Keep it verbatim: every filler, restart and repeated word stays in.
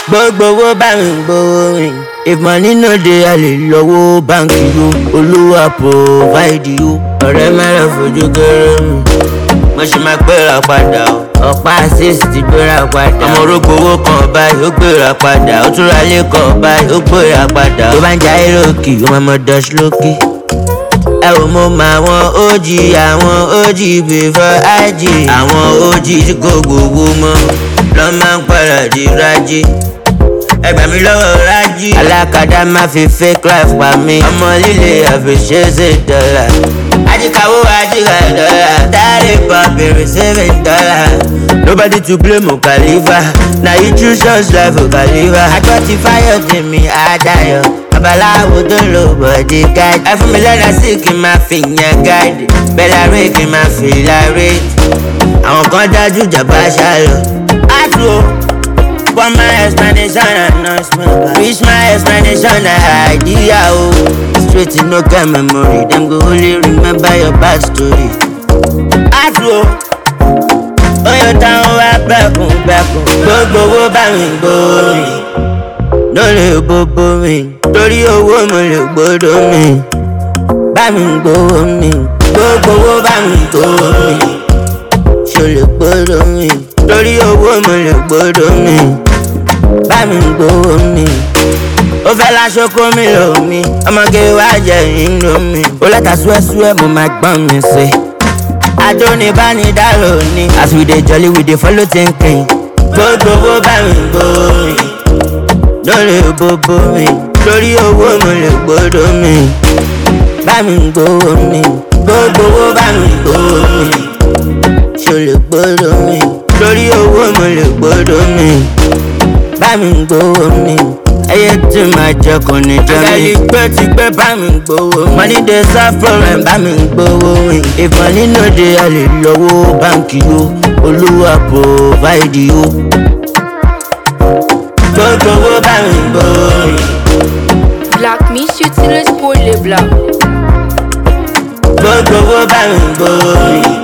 Gbogbo owó bá mi gbowó rìn. If money no dey, a lè lọ́wọ́ báńkì yo. Olúwa provide yo. Ọ̀rẹ́ mẹ́rẹ̀ fojú kéré mi. Mo ṣe máa gbéra padà o. Ọ̀pá àṣìṣì ti gbéra padà. Ọmọ orógbó owó kan báyìí ó gbéra padà. Ó tún ra ilé kan báyìí ó gbéra padà. Tó bá ń jayé lókì, ó máa mọ dọ́ṣ lókì. Ẹ ò mọ mọ àwọn O G, àwọn O G before I G. Àwọn O G tí kò gbowó mọ́ lọ́ máa ń padà di rájí. Ẹ gbà mí lọ́wọ́ rájí. Alákàdá máa fi fake life pa mí. Ọmọ líle àfiṣẹ́ ṣe dọ́là. Ajíkàwó ajíkà dọ́là. Dáre pọ̀pì receiving dọ́là. Nobody to blame o Khalifa. Na you choose just life o Khalifa. Àjọ ti fáyọ̀ tèmi àdáyọ̀. Babaláwo tó ń lo bọ̀dé gáàdì. Ẹ fún mi lọ́dà sí kí n máa fi yan gáàdì. Bẹ́lá rẹ̀ kí n máa fi láre. Àwọn kan dájú jàmbá ṣálọ. Àtúwò for my explanation announcement. Reach my explanation idea o. Straight in no get memory. Them go only remember your bad story. Àtúwò oyè táwọn wá bẹ́kùn bẹ́kùn. Gbogbo owó bá mi gbórin. Lórí gbogbo mi. Torí owó mo lè gbódò mi. Bá mi gbówó mi. Gbogbo owó bá mi gbówó mi. Ṣo lè gbódò mi. Torí owó mo lè gbódò mi. Bá mi gbówó mi. Ó fẹ́ láṣọ kó mi lò mí. Ọmọge wá jẹ ìlú mi. Ó lẹ́ta súẹ́súẹ́ mo máa gbọ́n mi sí. Adóni bá ní dárò ní. As we dey jolly we dey follow thinking. Gbogbo owó bá mi gbórin. Lórí gbogbo mi. Torí owó mo lè gbódò mi. Bá mi gbówó mi. Gbogbo owó bá mi gbówó mi. Ṣo lè gbódò mi. Torí owó mo lè gbódò mi. Bá mi gbówó mi. Ẹyẹ tí màá jẹ kò ní jẹ mí. Àgàlí pé ti pé bá mi gbówó mi. Money dey solve problem bá mi gbówó mi. If money no dey, a lè lọ́wọ́ báńkì yo. Olúwa provide yo. Gbogbo owó bá mi gbórin. Black Monsieur Tires pour les blancs. Gbogbo owó bá mi gbórin.